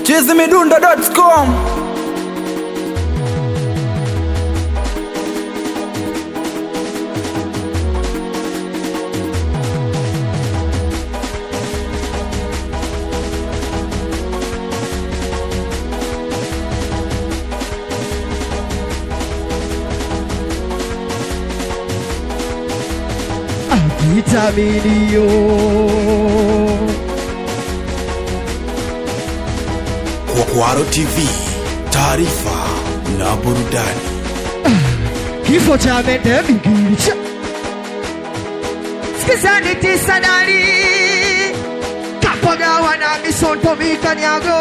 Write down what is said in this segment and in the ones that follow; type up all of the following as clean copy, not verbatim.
chizimidundo.com. Vitaminio Kwaro TV, taarifa na burudani. kifo cha Mende Migiricha sikizani tisadari kapagawa na misonto mikanyago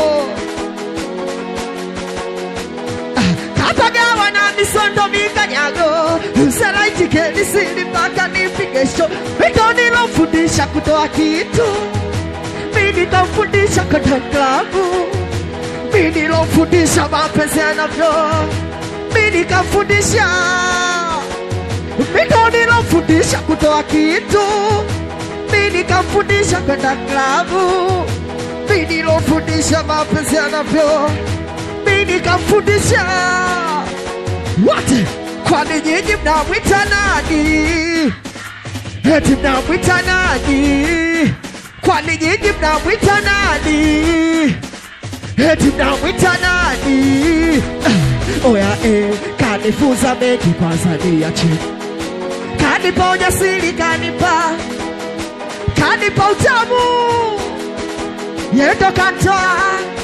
kapagawa na misonto mikanyago usalaiti kelisili mpaka nipigesho mitoni lofundisha kutoa kitu mini kamfundisha kata klabu mini lofundisha mapenzi yanavyo mini kafundisha mitoni lofundisha kutoa kitu mini kafundisha kata klabu mini lofundisha mapenzi yanavyo mini kafundisha wote. Kwani nyinyi mnamwita nani? Eti mnamwita nani? Kwani nyinyi mnamwita nani? Eti mnamwita nani? Oya kanifunza mengi kwanza niache. Kanipa ujasiri, kanipa utamu, yendo kantoa.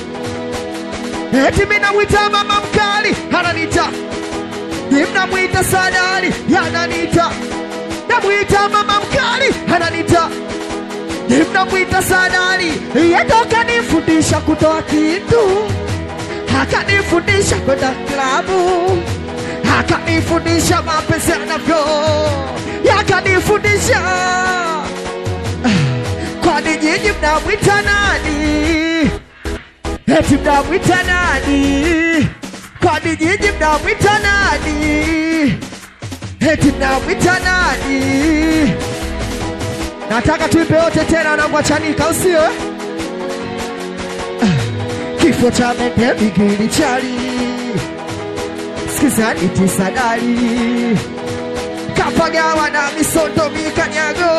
Eti minamwita mama mkali, ananita. Mnamwita sadari, ananita. Namwita mama mkali, ananita. Mnamwita sadari, yendo kanifundisha kutoa kitu, akanifundisha kwenda klabu, akanifundisha mapenzi yanavyo, yakanifundisha. Kwani nyinyi mnamwita nani? Eti mnamwita nani? Kwani nyinyi mnamwita nani? Eti mnamwita nani? Nataka tuipe wote tena na kuachanika usio kifo cha Mende Migiricha sikizani tisadari kapagawa na misonto mikanyago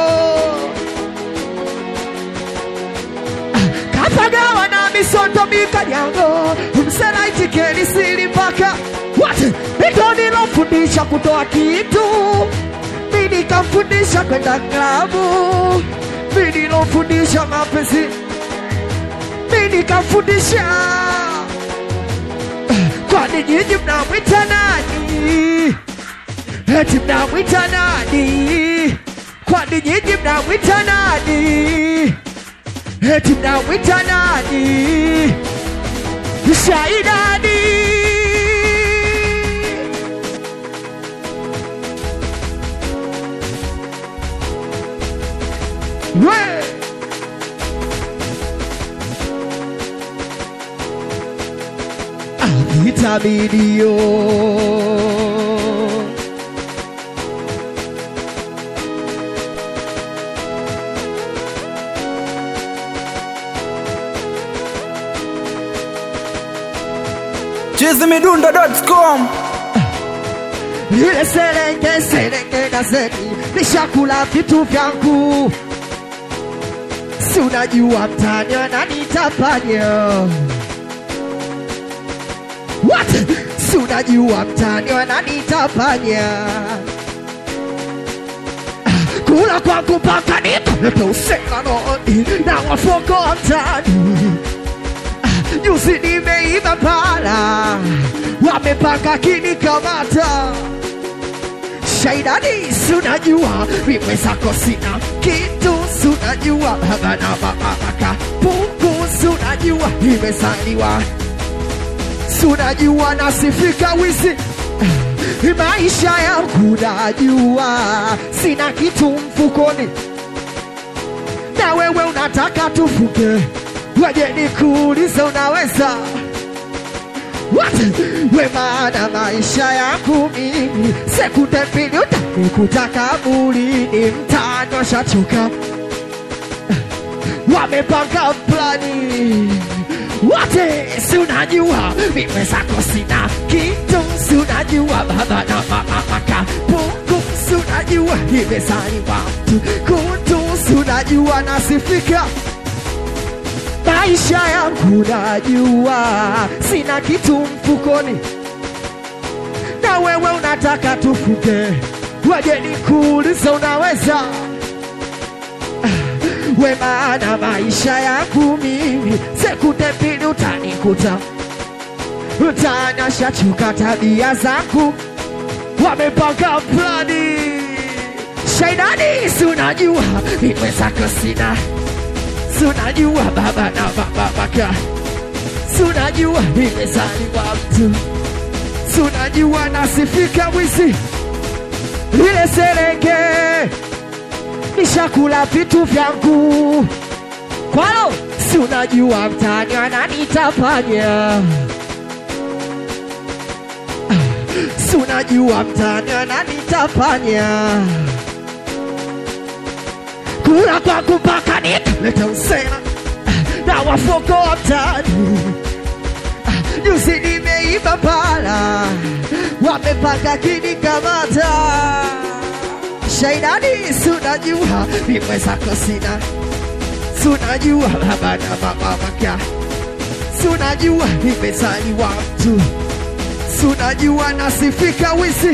kapagawa na misonto mikanyago mselaiti kelisili mpaka wote. Mitoni lofundisha kutoa kitu mini kamfundisha kwenda klabu mini lofundisha mapenzi mini kamfundisha. Kwani nyinyi mnamwita nani? Eti mnamwita nani? Kwani nyinyi mnamwita nani? Eti mnamwita nani? Shaidani we Vitaminio chizimidundo.com. Ile serenge na zeni nishakula vitu vyangu, si unajua mtani wananitapanya. What? Si unajua mtani wananitapanya. Kula kwangu mpaka nikaleta usela noni na wafoko wa mtani. Juzi nimeiba pala, wamepaka kinikamata. Shaidani, si unajua mimi zako sina kitu, si unajua habana babaka pungu, si unajua nimezaliwa, si unajua nasifika wizi maisha yangu, najua sina kitu mfukoni, na wewe unataka tufuke. Waje nikuulize unaweza what? We maana maisha yangu mimi sekunde mbili utanikuta kabulini, mtano shachoka. Wamepanga plani, wote si unajua mimi zako sina kitu, si unajua baba na mama maka Mungu, si unajua nimezaliwa mtu kutu, si unajua nasifika maisha yangu, najua sina kitu mfukoni, na wewe unataka tufuke, waje nikuulize unaweza we, maana maisha yangu mimi sekunde mbili utanikuta, utanasha chuka tabia zangu, wamepanga plani shaidani, si unajua mimi zako sina, si unajua baba na mama maka, si unajua nimezaliwa mtu, si unajua nasifika wizi ile serenge, nishakula vitu vyangu kwalo, si unajua mtani ananitapanya, si unajua mtani ananitapanya, kula kwa kupaka nikaleta usena na wafoko wa mtani, juzi nimeiba pala, wamepaka kinikamata shaidani, si unajua mimi zako sina, si unajua baba na mama maka, si unajua nimezaliwa mtu, si unajua nasifika wizi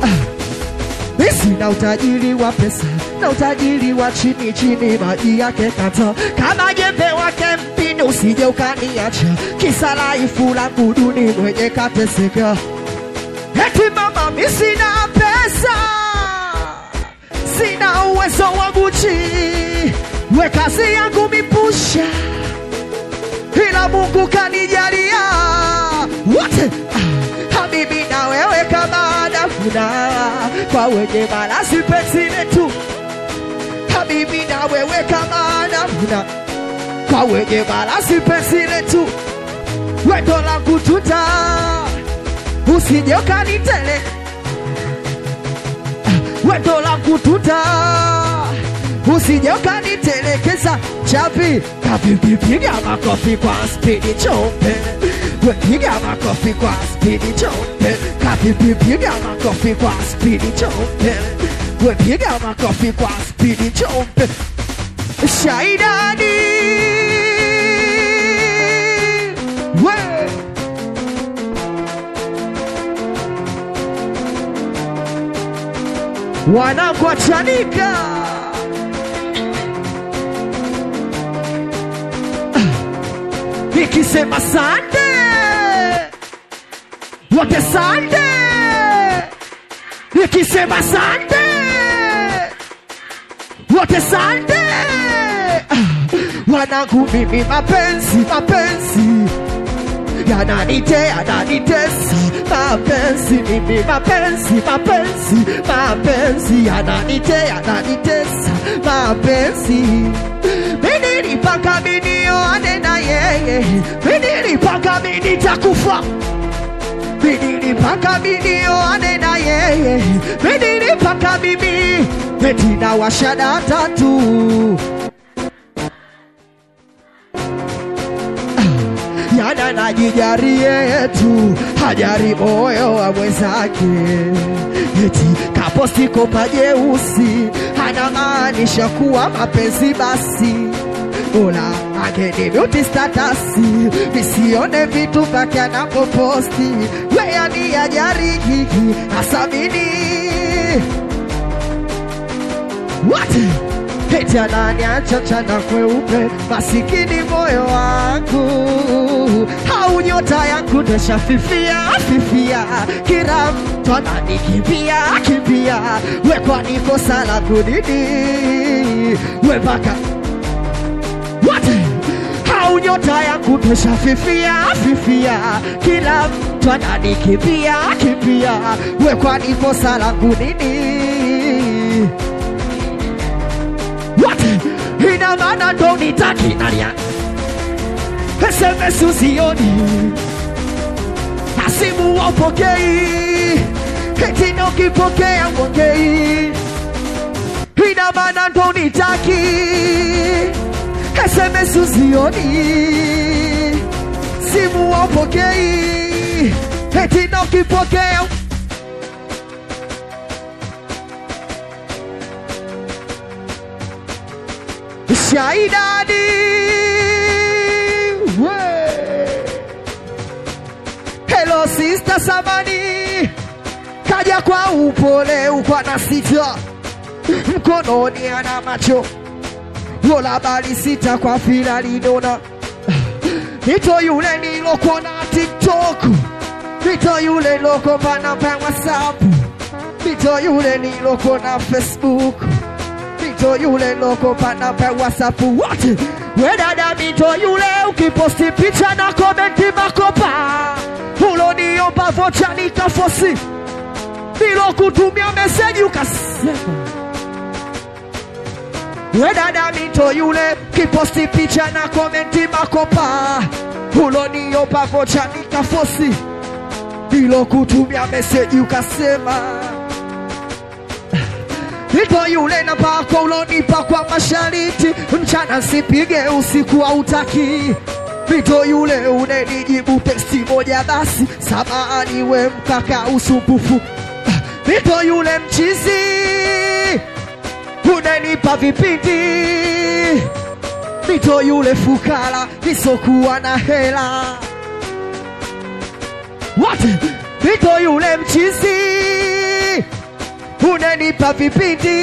sina utajiri wa pesa na utajiri wa chini chini, maji yake kata kama jembe wake mpini, usije ukaniacha kisa laifu langu duni mwenye kateseka, eti mama mimi sina pesa, sina uwezo wa Gucci, we kazi yangu mipusha, ila Mungu kanijalia wote habibi na wewe kama nafuna kwa wenye malasi pensile tu, habibi na wewe kama nafuna kwa wenye malasi pensile tu, wendo langu tuta usije ukanitele, wendo langu tuta usije ukanitelekeza, chapi kapi piga makofi kwa spidi chompe, we piga makofi kwa spidi chompe, kapi piga makofi kwa spidi chompe, we piga makofi kwa spidi chompe, shaidani we wanakuachanika nikisema sande wote sande, nikisema sande wote sande, wanangu mimi mapenzi mapenzi yananitesa, mapenzi mimi mapenzi mapenzi mapenzi yananitesa, mapenzi mimi nilipaka mimi oane na yeye, mimi nilipaka mimi nitakufa, mimi nilipaka mimi oane na yeye, mimi nilipaka mimi eti na washada tatu, yana najijarie yetu hajari moyo wa mwenzake, eti kaposti kopa jeusi hana maanisha kuwa mapenzi basi, ola ageni beauty statasi visione vitu vyake anapoposti, weya ni ajari hiki asamini what eti ananiacha chana kweupe, masikini moyo wangu hau nyota yangu desha fifia fifia, kila mtu ananikimbia kimbia, we kwa niko sala kudidi we baka what hau nyota yangu desha fifia fifia, kila mtu ananikimbia kimbia, we kwa niko sala kudidi what ina maana ndo nitaki nalia SMS usioni na simu wapokei, eti ndo kipokea mwongei, ina maana ndo nitaki SMS usioni simu wapokei, eti na ukipokea Shaidani Hello sister Samani, kaja kwa upole ukwa na sita, mkononi ana macho Lola bali sita kwa fila lidona. Nito yule niloko na TikTok, nito yule loko pana pa WhatsApp, nito yule niloko na Facebook, nito yule loko pana pa WhatsApp. What? We dada mito yule ukiposti picha na komenti makopa, ulo niomba vocha nikafosi, nilo kutumia message ukasema. We dada mito yule kiposti picha na komenti makopa, ulo niomba vocha nikafosi, nilo kutumia message ukasema. Mito yule na pako ulonipa kwa mashariti, mchana sipige usiku hautaki. Mito yule unenijibu teksti moja basi, samahani we mkaka usumbufu. Mito yule mchizi unenipa vipindi, mito yule fukara nisokuwa na hela. What? Mito yule mchizi unenipa vipindi,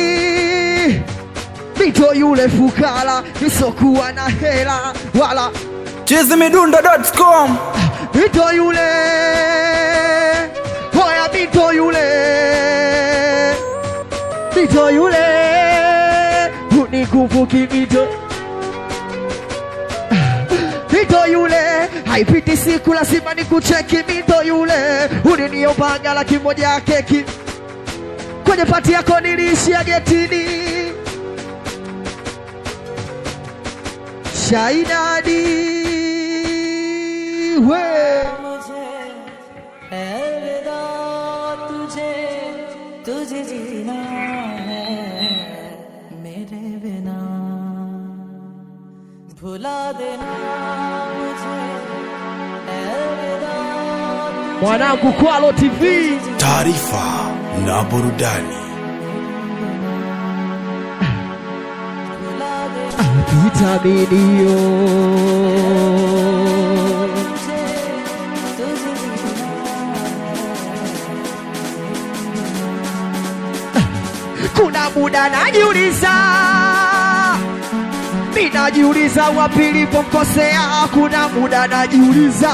mito yule fukara nisokuwa na hela wala. chizimidundo.com. Mito yule, hoya mito yule, mito yule unikufuki mito. Mito yule haipiti siku lazima nikucheki. Mito yule uliniomba laki moja ya keki, kwenye pati yako niliishia getini. Shaidani we तुझे जीना है मेरे बिना, भुला देना मुझे mwanangu Kwalo TV, Taarifa na burudani. vitaminio kuna muda najiuliza, ninajiuliza wapi nilipokosea. Kuna muda najiuliza,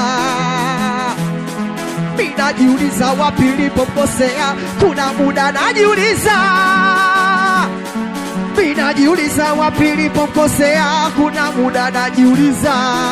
ninajiuliza wapi nilipokosea. Kuna muda najiuliza, ninajiuliza wapi nilipokosea. Kuna muda najiuliza,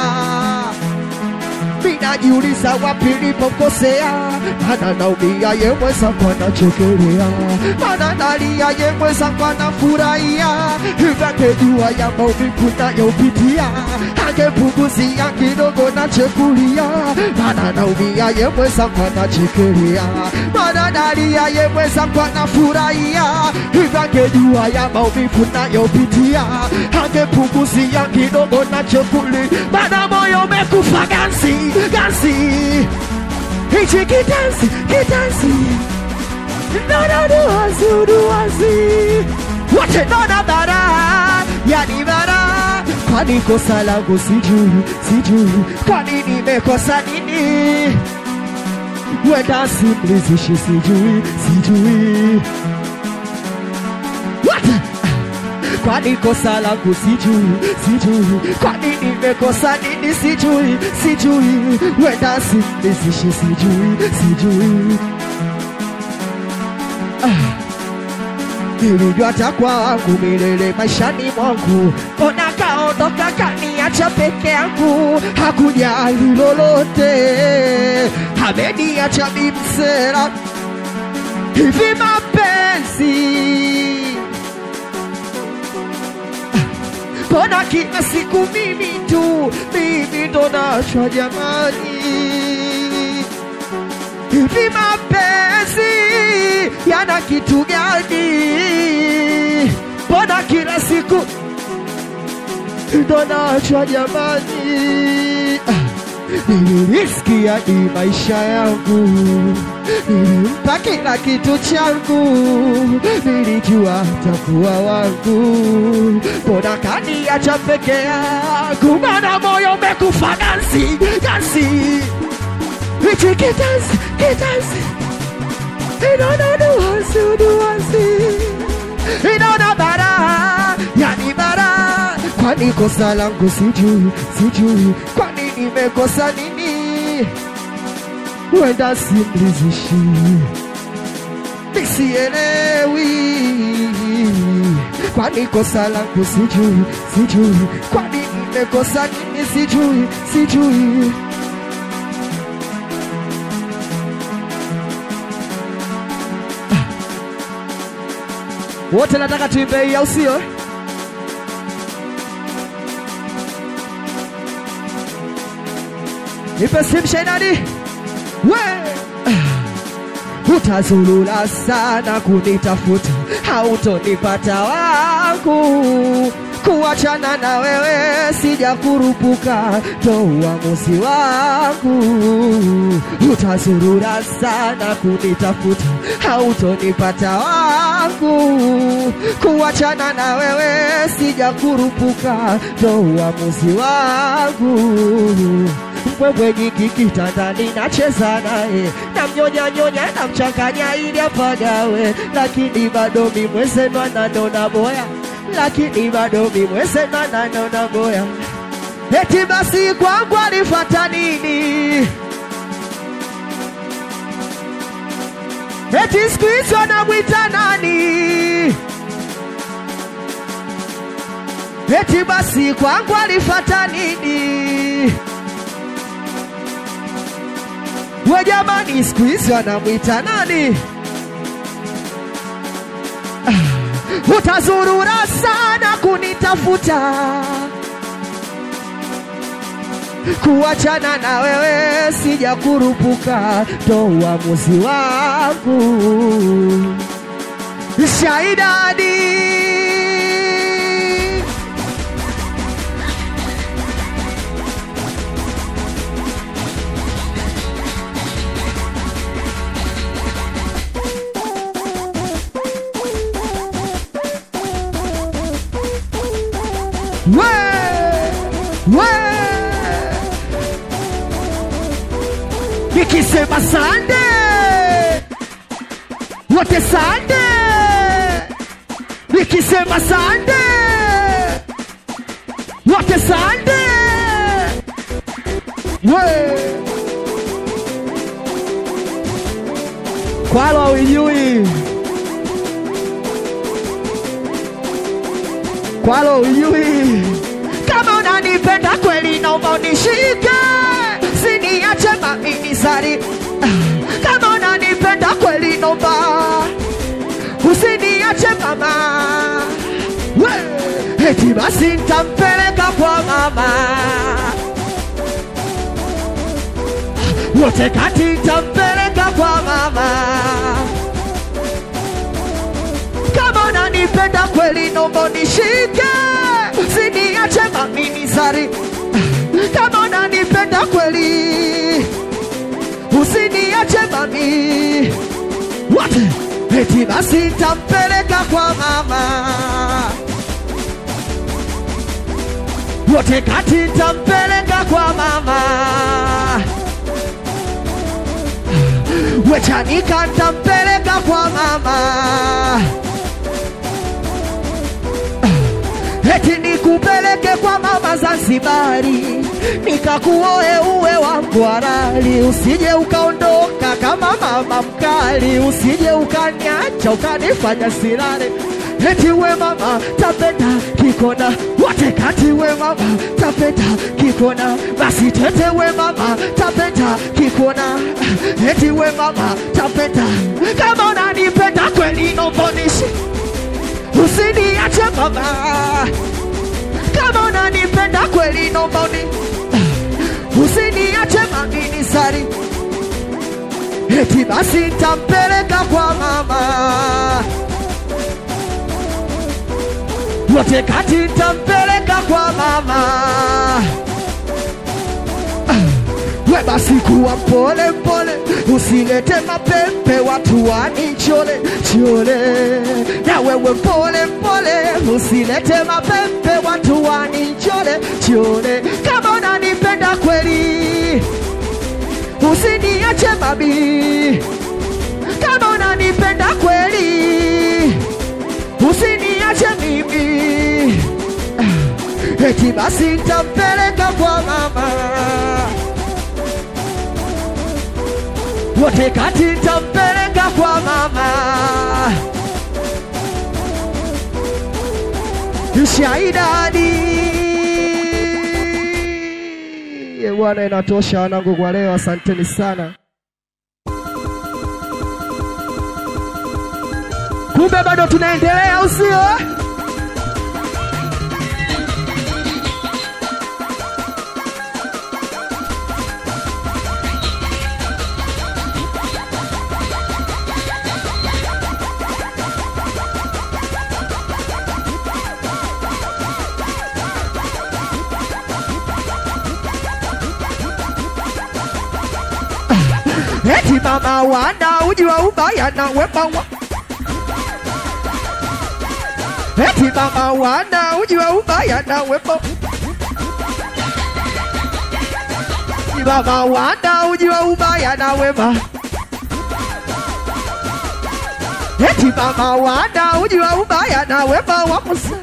ninajiuliza wapi nilipokosea. Mana naumia yemweza kwa nachekelea, mana nalia yemweza kwa nafurahia. Angejua ya maumivu nayopitia, angepunguzia kidogo nachekulia. Mana naumia yemweza kwa nachekelea, mana nalia yemweza kwa nafurahia. Angejua ya maumivu nayopitia, angepunguzia kidogo nachekulia. Mana moyo umekufa ganzi, ganzi. Hichi kitansi, kitansi, nona duwazi, uduwazi. Wache nona bara, yani bara. Kwani kosa langu sijui, sijui. Kwani nimekosa nini? Wenda simlizishi sijui, sijui. What? Kwani kosa langu sijui, sijui. Kwani nimekosa nini sijui, sijui. Wenda simlizishi sijui, sijui. Nilijua takwa wangu milele maishani mwangu, ona kaondoka kaniacha peke yangu. Hakujali lolote, ameniacha mimsela. Hivi mapenzi mbona kila siku mimi tu, mimi ndo nachwa jamani. Hivi mapenzi yana kitu gani? Mbona kila siku ndo nachwa jamani. niliriski hadi maisha yangu, nilimpa kila kitu changu, nilijua atakuwa wangu, mbona kaniacha peke yangu, maana moyo umekufa ganzi, ganzi. Hichi kitanzi, kitanzi, inaona duwasi, duwasi, inaona bara, yani bara. Kwani kosa langu sijui, sijui, kwani nimekosa nini? Wenda simlizishi, nisielewi. Kwani kosa langu sijui, sijui, kwani nimekosa nini? Sijui, sijui. Wote nataka tuimbe hii au sio? Nipe simu Shainani. We utazulula sana kunitafuta, hautonipata wangu. Kuachana na wewe sijakurupuka, ndo uamuzi wangu. Utazurura sana kunitafuta, hautonipata wangu. Kuachana na wewe sijakurupuka, ndo uamuzi wangu. Wewe nyingi kitandani nacheza naye, namnyonya nyonya namchanganya ili apagawe, lakini bado mimwezenu ananona boya, lakini bado mimwezenu ananona boya. Eti basi kwangu alifata nini? Eti siku hizo anamwita nani? Eti basi kwangu alifata nini? We jamani, siku hizi wanamwita nani? Utazurura sana kunitafuta, kuachana na wewe sijakurupuka, ndo uamuzi wangu. Shaidani nikisema sande wote sande, nikisema sande wote sande. Kwalo ujui, kwalo ujui. Kama unanipenda kweli naomba unishike, siniache mamini sari. Kama unanipenda kweli naomba usiniache mama. Eti basi nitampeleka kwa mama, wote kati nitampeleka kwa mama. Kama unanipenda kweli naomba unishike, siniache mamini sari. Kama unanipenda kweli usiniache mami. Wote eti basi nitampeleka kwa mama, wote kati nitampeleka kwa mama. Wechanika nitampeleka kwa mama, eti nikupeleke kwa mama Zanzibari, nikakuoe uwe wangu halali. Usije ukaondoka kama mama mkali, usije ukaniacha ukanifanya silale. Eti we mama tapenda kikona, wote kati we mama tapenda kikona. Basi tete we mama tapenda kikona, eti we mama tapenda. Kama unanipenda kweli naomba unishi, usiniache mama. Kama unanipenda kweli naomba usiniache mamini sari. Eti basi nitampeleka kwa mama, wote kati nitampeleka kwa mama. we basi kuwa mpole mpole, usilete mapepe watu wanichole chole. Na wewe mpole mpole, usilete mapepe watu wanichole chole. Kama unanipenda kweli, usiniache babi. Kama unanipenda kweli, usiniache mimi. Eti basi nitampeleka kwa mama, wote kati nitampeleka kwa mama. Shaidadi bwana, inatosha wanangu kwa leo, asanteni sana. Kumbe bado tunaendelea, usio? Eti mama wana ujua ubaya na wema wa. Eti mama wana ujua ubaya na wema. Eti mama wana ujua ubaya na wema. Eti mama wana ujua ubaya na wema wa Musa.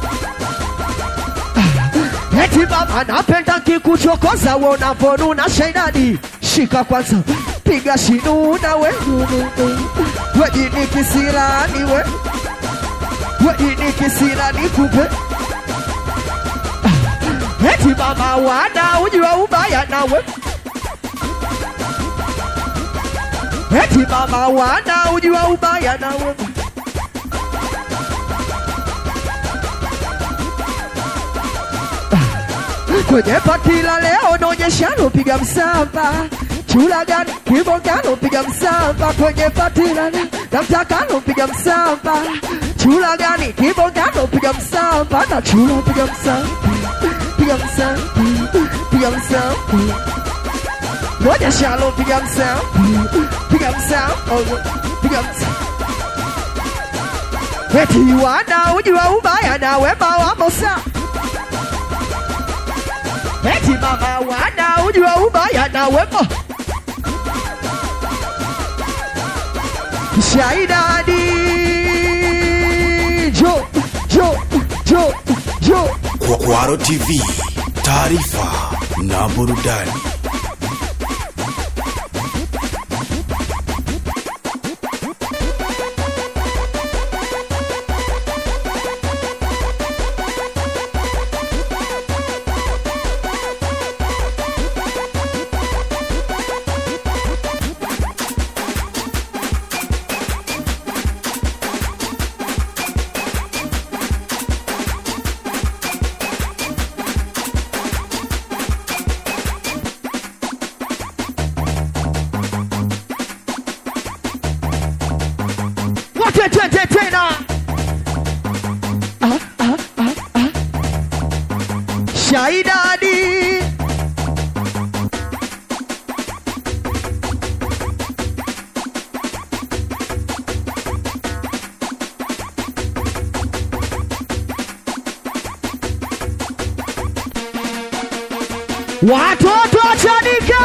Eti mama napenda kikuchokoza unaponuna shaidani. Shika kwanza, piga shinuna we. Wejini kisirani we. Wejini kisirani kupe. Eti mama wana ujua ubaya na we. Eti mama wana ujua ubaya na we. Kwenye patila leo nonyeshano piga msamba. Chula gani kibo gano piga msamba. Kwenye patila leo namtakano piga msamba. Chula gani kibo gano piga msamba. Na chula piga msamba. Piga msamba. Piga msamba. Nonyeshano piga msamba. Piga msamba. Piga msamba. Eti wana ujua ubaya na wema wa Musa. Eti mama wana ujua ubaya na wema. Shaidani Jo Kwaro TV, taarifa na burudani. tena. Shaidani watoto Chanika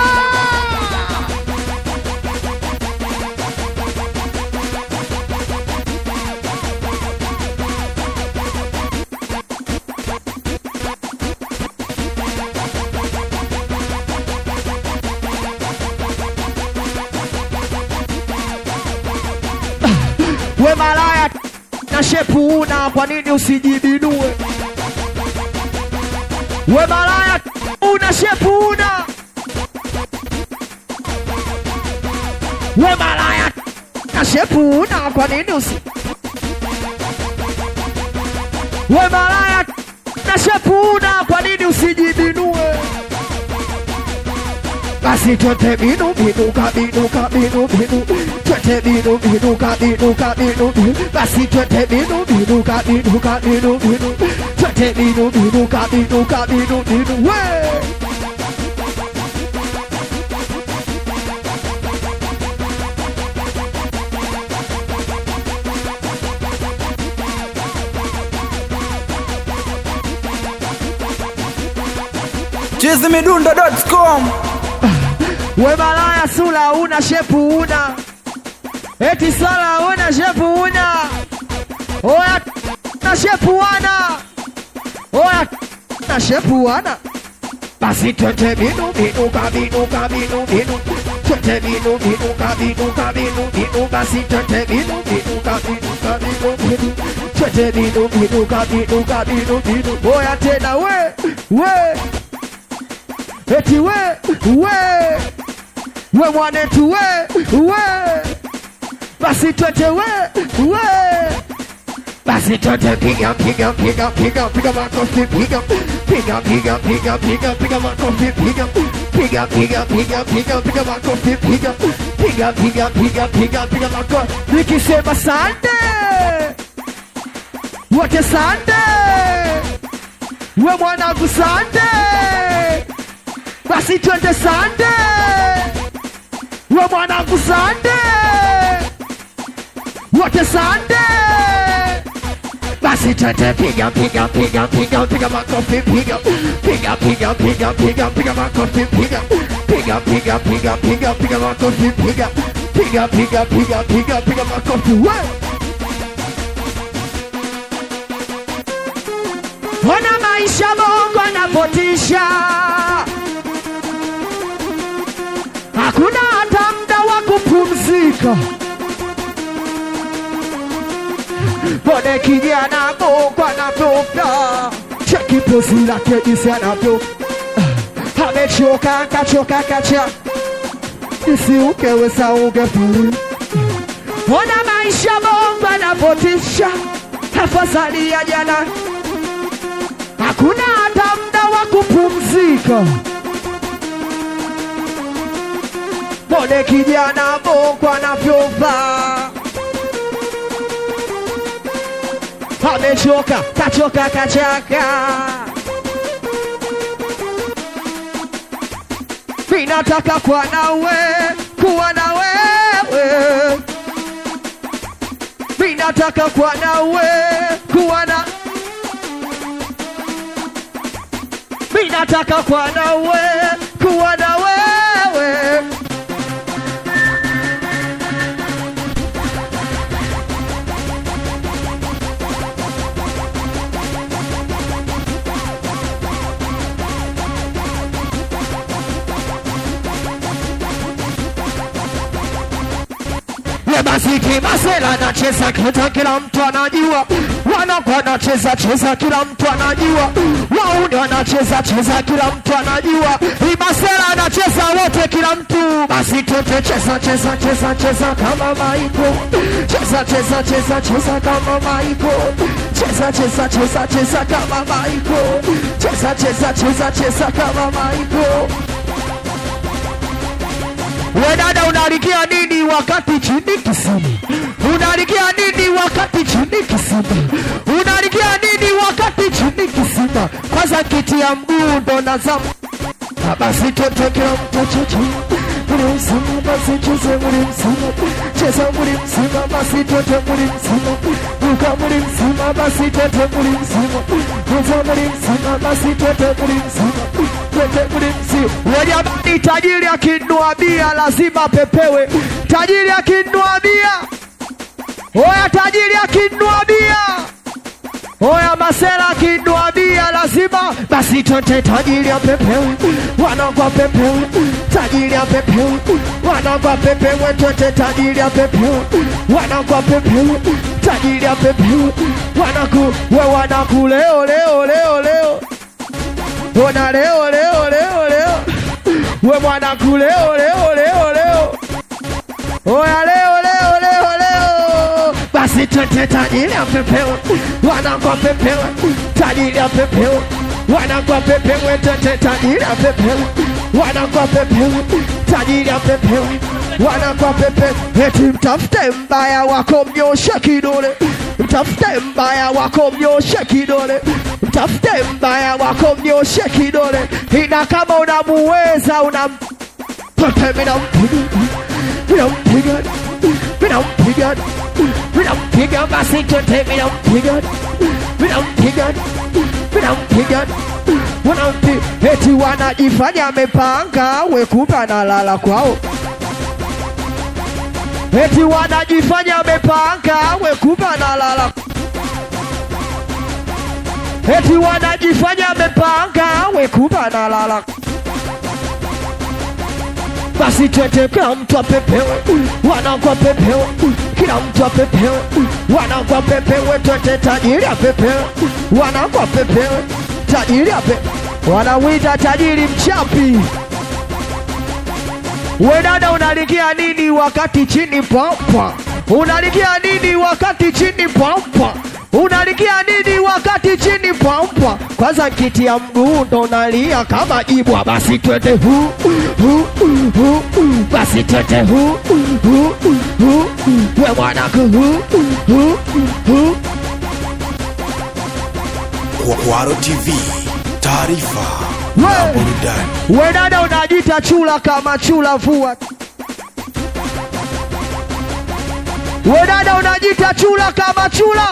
we malaya na shepu una, kwa nini usijibinue? We malaya una shepu una, we malaya na shepu una, kwa nini we malaya na shepu una, kwa nini usijibinue? Basi twende binu binu ka binu ka binu binu, twende binu binu ka binu ka binu binu, basi twende binu binu ka binu ka binu binu, twende binu binu ka binu ka binu binu. We chizimidundo.com. We malaya sula una shepu una. Eti sala una shepu una. Oya na shepu wana. Oya na shepu wana. Basi twende binu binu kabinu kabinu binu. Twende binu binu kabinu kabinu binu. Basi twende binu binu kabinu kabinu binu. Twende binu binu kabinu kabinu binu. Oya tena we. Eti we mwanetu we. Basi twende we. Basi twende piga makofi piga makofi piga makofi. Nikisema sande wote sande, we mwanangu sande. Basi twende sande, we mwanangu sande, wote sande. Basi twende piga makofi piga makofi piga makofi piga makofi we. Wana maisha Mungu anapotisha, hakuna hata muda wa kupumzika. Bone kijana Mungu anapopita, cheki pozi lake jinsi anavyo. Amechoka kachoka kacha, jinsi ungeweza ungefuri. Wana maisha Mungu anapotisha, afadhali ya jana, hakuna hata muda wa kupumzika. Bone kijana Mungu anavyovaa, amechoka kachoka kachaka. Minataka kuwa nawe, kuwa na wewe. Minataka kuwa nawe, kuwa na. Minataka kuwa nawe, kuwa na wewe. Basi kimasela nacheza kita kila mtu anajua. Wanakuwa wanacheza cheza kila mtu anajua. Wauni wanacheza cheza kila mtu anajua. Imasela anacheza wote kila mtu. Basi tote cheza kama Maiko. Cheza kama Maiko. Cheza kama Maiko. Cheza kama Maiko. We dada unalikia nini wakati chini kisima? Unalikia nini wakati chini kisima? Unalikia nini wakati chini kisima? Kwanza kiti ya mguu ndo nazama. Basi tote kila mtu chocho. Muli msima basi cheze muli msima. Cheza muli msima basi tote muli msima. Uka muli msima basi tote muli msima. Uka muli msima basi tote muli msima. Wajabani tajiri akinunua bia lazima pepewe. Tajiri akinunua bia. Oya tajiri akinunua bia. Oya masela akinunua bia lazima. Basi tote tajiri apepewe. Wanangwa pepewe. Tajiri apepewe. Wanangwa pepewe. Tote tajiri apepewe. Wanangwa pepewe. Tajiri apepewe. Wanaku we wanaku leo. Ona leo. We mwanangu leo. Oya leo. Basi twende tajiri apepewe. Wanangwa pepewe. Tajiri apepewe. Wanangwa pepewe. Twende tajiri apepewe. Wanangwa pepewe. Tajiri apepewe. Wanangwa pepewe. Eti mtafute mbaya wako mnyoshe kidole. Mtafute mbaya wako mnyoshe kidole. Mtafute mbaya wako mnyoshe kidole. Ina kama unamuweza pepe minampiga basi tote minampiga wanampi eti wanajifanya amepanga wekupa na lala kwao. Eti wanajifanya amepanga wekupa na lala. Eti wanajifanya amepanga wekupa na lala. Basi twende kila mtu apepewe, wanangwa pepewe, kila mtu apepewe, wanangwa pepewe, twende tajiri apepewe, wanangwa pepewe, tajiri apepewe, wanawita tajiri mchapi. We dada unalikia nini wakati chini pampa? Unalikia nini wakati chini pampa? Unalikia nini wakati chini pampa? Kwanza kiti ya mguu ndo unalia kama jibwa. Basi twende basi twende we mwanangu Kwaro TV, taarifa na burudani. We dada unajita chula kama chula vua. We dada unajita chula kama chula.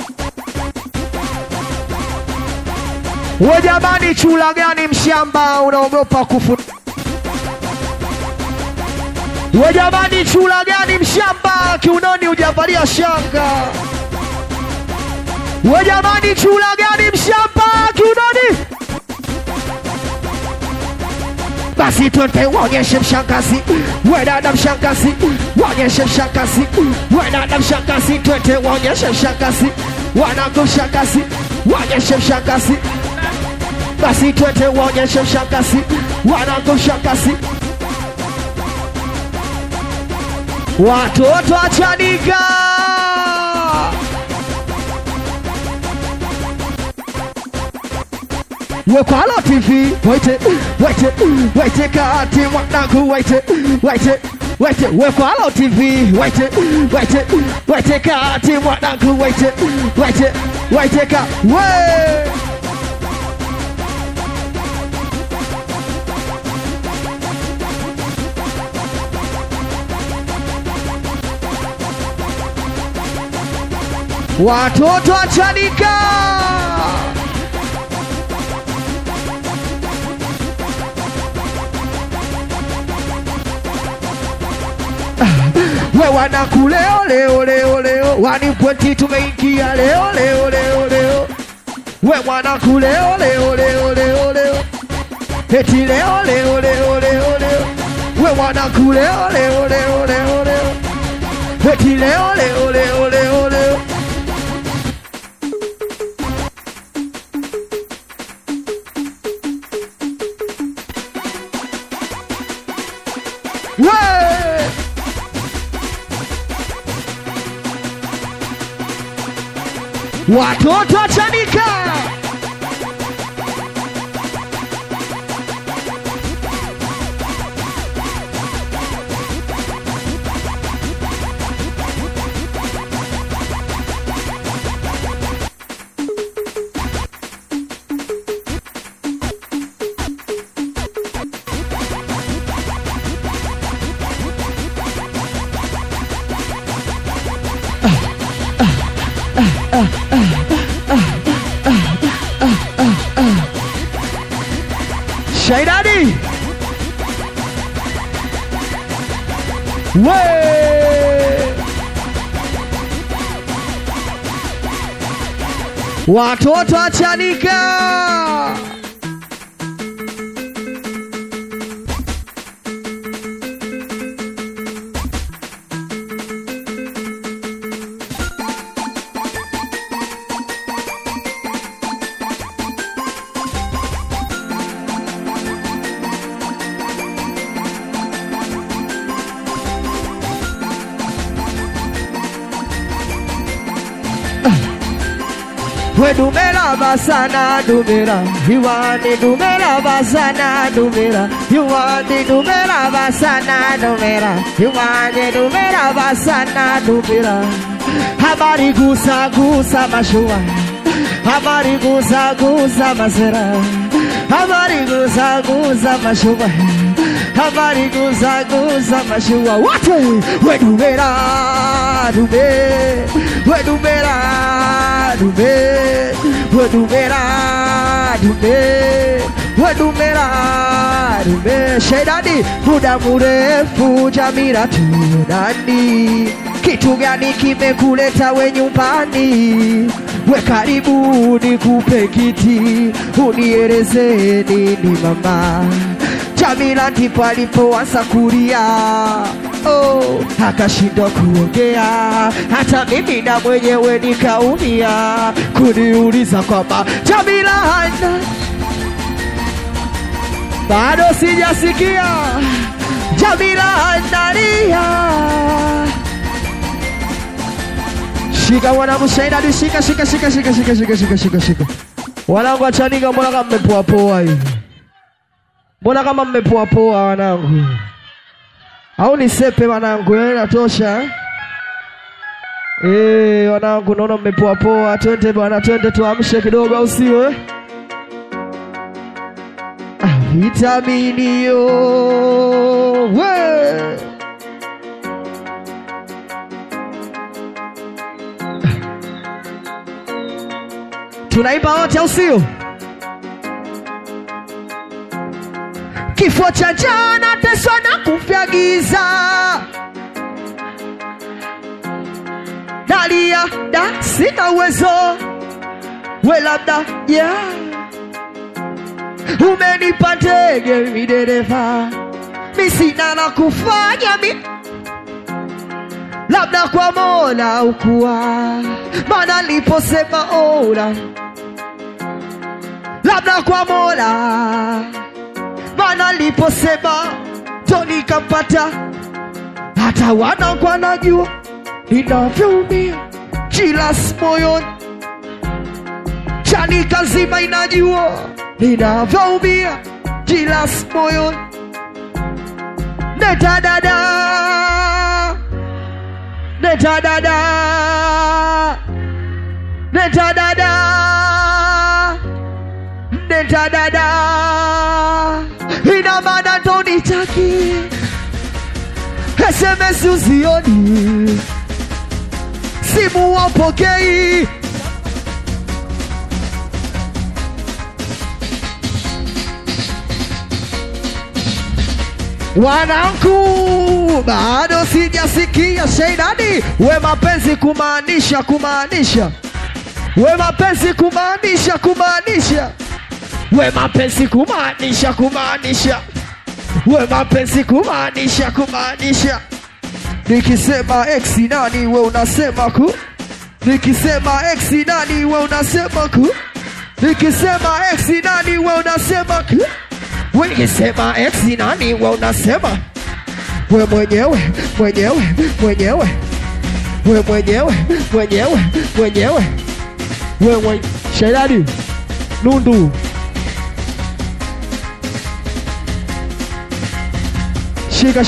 We jamani, chula gani mshamba unaogopa kufu? We jamani, chula gani mshamba kiunoni hujavalia shanga? We jamani, chula gani mshamba kiunoni? Basi twende waonyeshe mshangazi, we dada mshangazi, waonyeshe mshangazi, we dada mshangazi, twende waonyeshe mshangazi, wanangu mshangazi, waonyeshe mshangazi. Basi twende waonyeshe mshangazi, wanangu mshangazi. Watoto achanika. We Kwaro TV, waite kati mwanangu, waite we Kwaro TV, waite kati mwanangu, waite ka we. Watoto achanika. We wanaku leo wanipweti tumeingia leo. We wanaku leo eti leo. We wanaku leo eti leo. Watoto achanika. Shaidani. We watoto achanika. We dumela basana dumela, you want the dumela basana dumela, you want the dumela basana dumela, you want the dumela basana dumela. Habari gusa mashua, habari gusa masera, habari gusa mashua, habari guza guza mashua wote wedumera dume wedumera dume wedumera dume wedumera dume Shedadi muda mrefu Jamila tunani kitu gani kimekuleta we nyumbani we karibu nikupe kiti unieleze nini mama Jamila ndipo alipoanza kulia akashindwa kuongea hata mimi na mwenyewe nikaumia kuniuliza kwamba Jamila hana bado sijasikia Jamila analia shika wanangu Shedadi shika wanangu achanika mbona kama mmepoa poa hivi mbona kama mmepoa poa wanangu au nisepe wanangu inatosha wanangu naona mmepoa poa twende bwana twende tuamshe kidogo au sio vitaminio we tunaimba wote au sio kifo cha jana teswa na kufya giza nalia da sina uwezo we labda umenipa ndege midereva mi sina la kufanya labda kwa Mola ukuwa maana niliposema ola labda kwa Mola maana niliposema ndo nikampata hata wanangu wanajua ninavyoumia Jilas moyoni Chanika nzima inajua ninavyoumia Jilas moyoni Neta dada Neta dada Neta dada Neta dada ina maana ndo nitaki SMS uzioni simu wapokei wanangu bado sijasikia Shedadi we mapenzi kumaanisha we mapenzi kumaanisha we mapenzi kumaanisha we mapenzi kumaanisha nikisema X nani we unasema ku nikisema X nani we unasema ku nikisema X nani we unasema ku nikisema X nani we unasema we mwenyewe we mwenyewe we Shedadi Nundu shika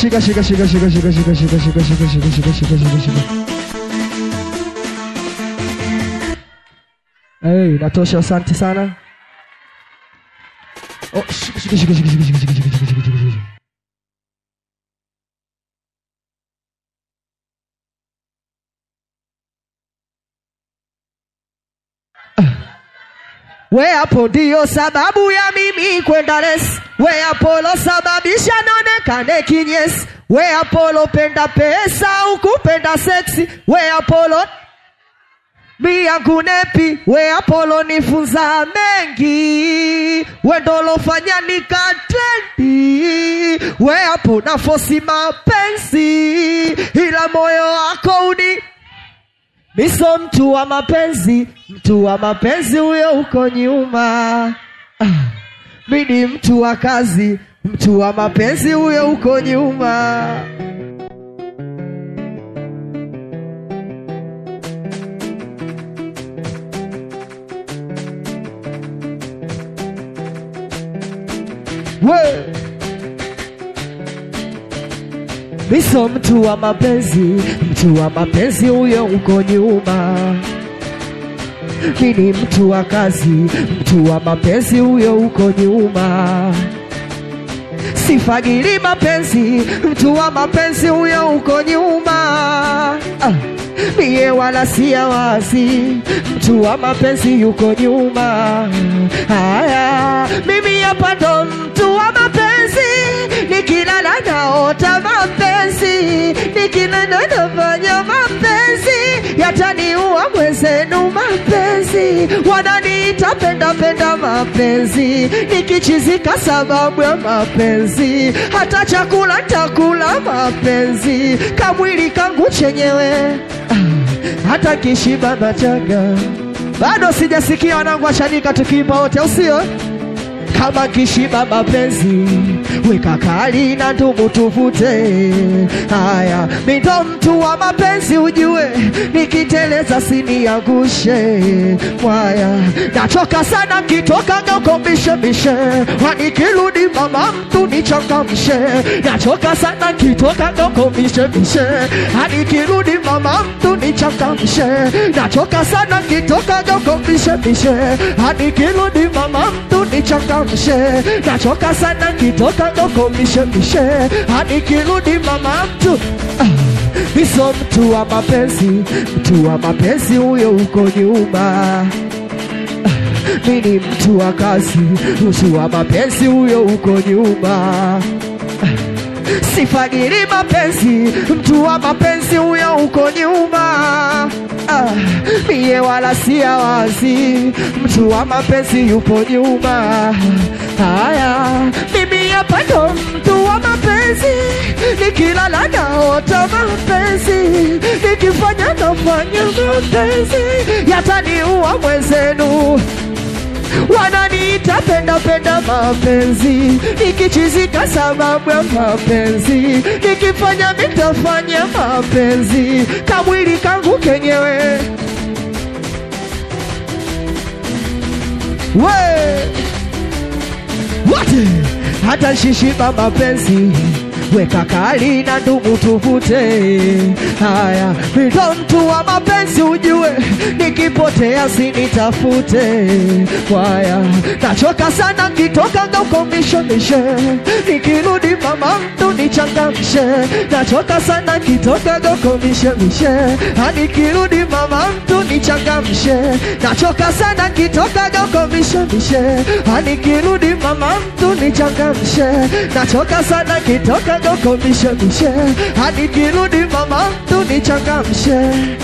hey natosha asante sana shika we hapo ndio sababu ya mimi kwenda resi we Apollo sababisha nonekane kinyesi we Apollo penda pesa ukupenda seksi we Apollo mi yangu nepi we Apollo nifunza mengi we ndolo fanya nikatrendi we hapo na fosi mapenzi ila moyo wako uni miso mtu wa mapenzi huyo uko nyuma mimi mtu wa kazi mtu wa mapenzi huyo uko nyuma we miso mtu wa mapenzi huyo uko nyuma mimi mtu wa kazi mtu wa mapenzi huyo uko nyuma Sifagili mapenzi, mtu wa mapenzi huyo uko nyuma. Mie wala siya wazi, mtu wa mapenzi yuko nyuma. Haya, mimi hapa ndo mtu wa mapenzi, nikilala naota mapenzi, nikilala nafanya mapenzi, yataniua mwenzenu mapenzi. Wananiita penda mapenzi, nikichizika sababu ya mapenzi, hata chakula takula mapenzi, kamwili kangu chenyewe hata kishiba machaga. Bado sijasikia wanangu washanika tukiimba wote, usio kama kishiba mapenzi, weka kali na ndumu tuvute. Haya, mindo mtu wa mapenzi ujue, nikiteleza siniangushe. Mwaya, nachoka sana kitoka gauko mishe, wanikirudi mama mtu nichangamshe. Nachoka sana kitoka gauko mishe, wanikirudi mama mtu nichangamshe. Nachoka sana kitoka gauko mishe, wanikirudi mama mtu nichangamshe. Nachoka sana kitoka gauko mishe, wanikirudi mama mtu. Miso mtu wa mapenzi, mtu wa mapenzi huyo uko nyuma. Mini mtu wa kazi, mtu wa mapenzi huyo uko nyuma. Sifagili mapenzi, mtu wa mapenzi huyo uko nyuma. Mie wala siya wazi, mtu wa mapenzi yupo nyuma. Haya, mimi hapa ndo mtu wa mapenzi, nikilala naota mapenzi, nikifanya nafanya mapenzi, yataniua mwenzenu. Wananiita penda mapenzi, nikichizika sababu ya mapenzi, nikifanya mitafanya mapenzi, kamwili kangu kenyewe. Wote hata shishiba mapenzi, weka kali na ndumu tuvute. Haya, mindo mtu wa mapenzi ujue, nikipotea sinitafute. Kwaya, nachoka sana kitoka gauko mishe, nikirudi mama mtu nichangamshe. Nachoka sana kitoka gauko mishe, nikirudi mama mtu nichangamshe. Nachoka sana kitoka gauko mishe, nikirudi mama mtu nichangamshe. Nachoka sana kitoka gauko mishe, nikirudi mama mtu nichangamshe.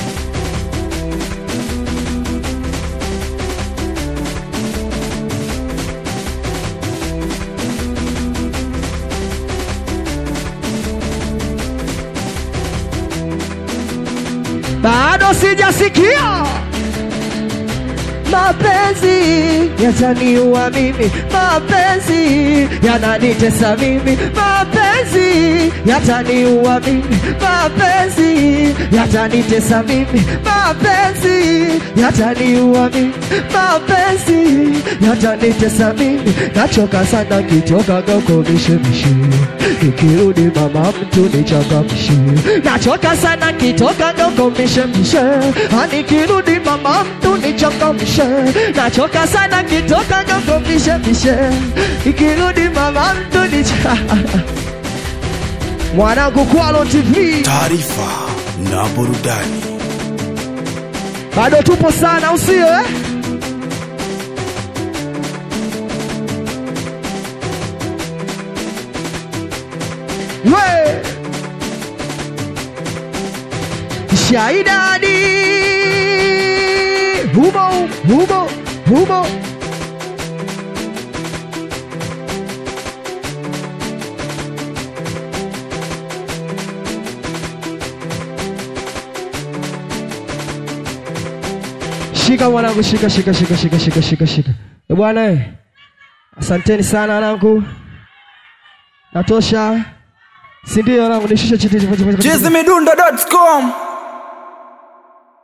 Bado sijasikia mapenzi yataniua mimi, mapenzi yananitesa mimi, mapenzi yataniua mimi, mapenzi yatanitesa mimi, mapenzi yataniua mimi, mapenzi yatanitesa mimi. Nachoka sana kitoka gauko mishe, nikirudi mama mtu nichangamshe. Nachoka sana kitoka gauko mishe, nikirudi mama mtu nichangamshe. Nachoka sana kitoka gauko mishe, nikirudi mama mtu nichangamshe. Mwanangu Kwalo TV, taarifa na burudani. Bado tupo sana, usio Shaidani humo shika mwanangu, shika. Bwana asanteni sana wanangu. Natosha. Si ndio wanangu, nishushe chiti. Chizimidundo.com